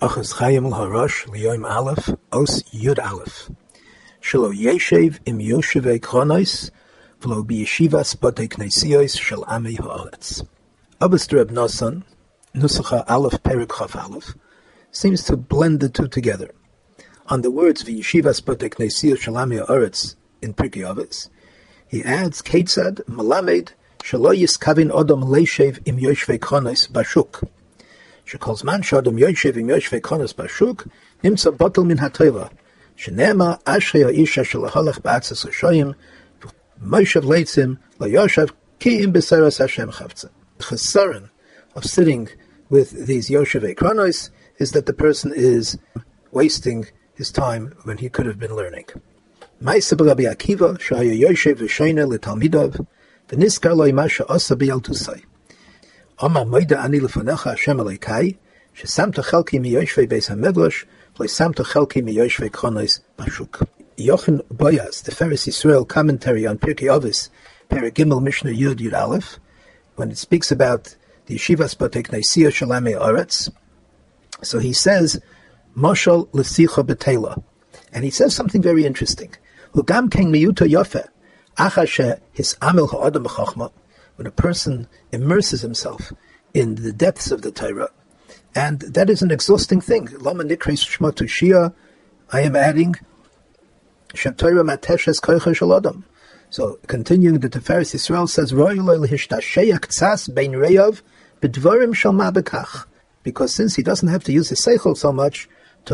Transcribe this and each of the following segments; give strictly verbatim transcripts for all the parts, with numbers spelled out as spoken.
Achaz Chayim l'Harosh L'Yom Aleph Os Yud Aleph Shelo Yeshev Im Yoshevei Kronos V'lo B'Yeshivas Batei Knesiyos Shel Amei Haaretz. Abbas Reb Nosson, Nusacha Aleph Perek Chaf Aleph, seems to blend the two together. On the words V'Yeshivas Batei Knesiyos Shel Amei Haaretz in Pirkei Avos, he adds Keitzad Malamed Shelo Yiskavin Odom Leishev Im Yoshevei Kronos Bashuk. Shekol Zman Shadom Yoshev Im Yoshevei Kronos Bashuk Nimtza Batel Min HaTorah Shenema Ashrei Ha'isha Shel Halach Ba'atzos Rishoyim Moshev Leitzim Lo Yoshev Ki Im B'Seras Hashem Chavtza. The chesaron of sitting with these Yoshevei Kronos is that the person is wasting his time when he could have been learning. Ma'aseh Rabbi Akiva Shehaya Yoshev V'Shoina L'Talmidav V'Niskar Lo Masha Asa B'Yal Tusai Amar Moida Ani Lefanecha Hashem Elokai Shesamta Chelki MiYoshvei Beis HaMedrash V'Lo Samta Chelki MiYoshvei Kronos Bashuk. Yochanan Boyaz, the Pharisee Israel commentary on Pirkei Avos, Perek Gimel Mishnah Yud Yud Aleph, when it speaks about the Yeshivas Batei Knesiyos Shel Amei Haaretz, so he says, Moshel L'Sicha B'Teila, and he says something very interesting. Hugam Ken Miyuta Yofe, Achashe His Amel Ha'adam B'Chachma, when a person immerses himself in the depths of the Torah, and that is an exhausting thing. Lama Nikres Shma Tushia, I am adding, Shem Torah Mateshes Koicha Shel Adam. So, continuing, the Tiferes Yisrael says, because since he doesn't have to use his seichel so much,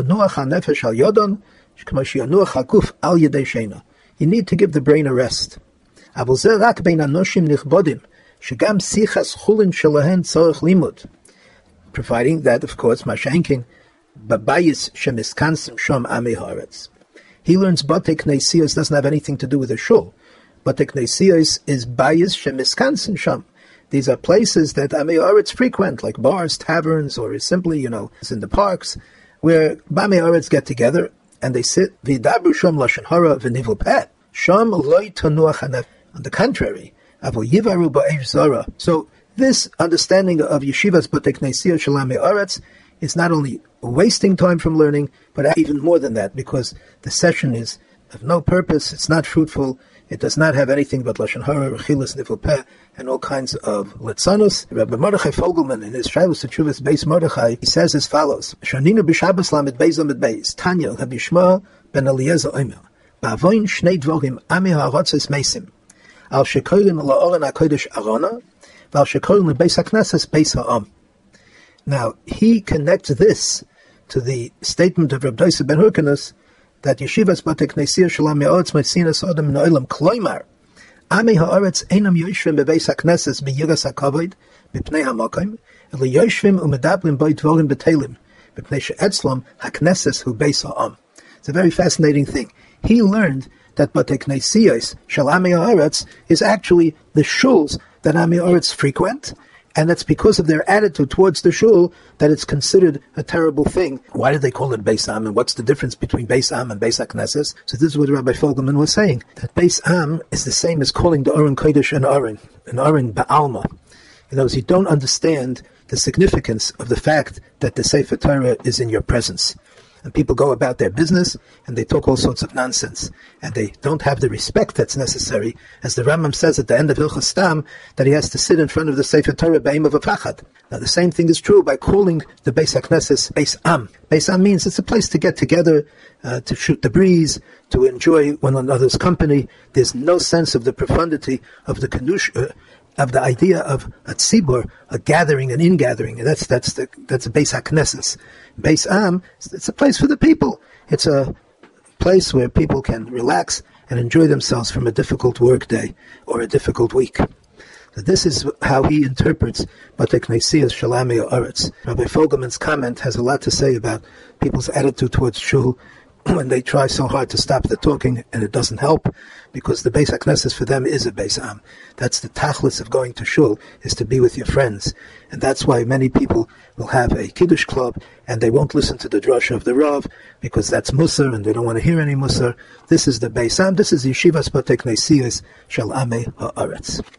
you need to give the brain a rest. Providing that, of course, Mashenkin, Babayis Shemiskansim Shom Amei Haaretz. He learns Batei Knesiyos doesn't have anything to do with a shul. Batei Knesiyos is bayis shemiskansin sham. These are places that Amei Haaretz frequent, like bars, taverns, or simply, you know, in the parks, where Amei Haaretz get together and they sit. V'dabru sham lashon hara v'nivul peh. Sham loy tanuach hanef. On the contrary, avo yivaru ba'ev zara. So this understanding of yeshivas Batei Knesiyos shel Amei Haaretz is not only wasting time from learning, but even more than that, because the session is of no purpose, it's not fruitful, it does not have anything but lashon hara, rechilas, nivul peh, and all kinds of litzanos. Rabbi Mordechai Fogelman, in his Shailus Teshuvas Beis Mordechai, he says as follows: Shanina b'Shabbos lamed beis lamed beis Tanya Rabbi Shmuel ben Eliezer Omer ba'avoin shnei dvorim amei ha'arotzos meisim al shekorin la'oren hakodesh arona v'al shekorin lebeis hakneses beis ha'am. Now he connects this to the statement of Rabbi Dosa ben Hyrcanus that Yeshivas Batei Knesiyos Shel Amei Haaretz Meitzinas Adam in Olam Kloimar Amei Haaretz Einam Yoshvim Bebeis HaKnesses B'Yiras HaKavod B'Pnei HaMakom Elo Yoshvim U'Medabrim B'Y Dvorim B'Teilim B'Pnei She'etzlom HaKnesses Hu Beis Ha'am. It's a very fascinating thing. He learned that Batei Knesiyos Shel Amei Haaretz is actually the shuls that Amei Haaretz frequent, and that's because of their attitude towards the shul that it's considered a terrible thing. Why did they call it Beis Am, and what's the difference between Beis Am and Beis HaKnesses? So this is what Rabbi Fogelman was saying, that Beis Am is the same as calling the Aron Kodesh an Aron, an Aron Ba'alma. In other words, you don't understand the significance of the fact that the Sefer Torah is in your presence. And people go about their business, and they talk all sorts of nonsense. And they don't have the respect that's necessary, as the Rambam says at the end of Hilchos Stam, that he has to sit in front of the Sefer Torah b'eim of a pachad. Now the same thing is true by calling the Beis HaKnesses Beis Am. Beis Am means it's a place to get together, uh, to shoot the breeze, to enjoy one another's company. There's no sense of the profundity of the Kedush, uh, of the idea of a tzibur, a gathering, an ingathering, and that's that's the that's a Beis HaKnesses. Beis Am, it's a place for the people. It's a place where people can relax and enjoy themselves from a difficult work day or a difficult week. So this is how he interprets Batei Knesiyos Shel Amei Haaretz. Rabbi Fogelman's comment has a lot to say about people's attitude towards shul when they try so hard to stop the talking and it doesn't help, because the Beis HaKnesses for them is a Beis Am. That's the tachlis of going to shul, is to be with your friends. And that's why many people will have a Kiddush club and they won't listen to the drasha of the Rav, because that's Musar and they don't want to hear any Musar. This is the Beis Am, this is Yeshivas Batei Knesiyos Shel Amei Haaretz.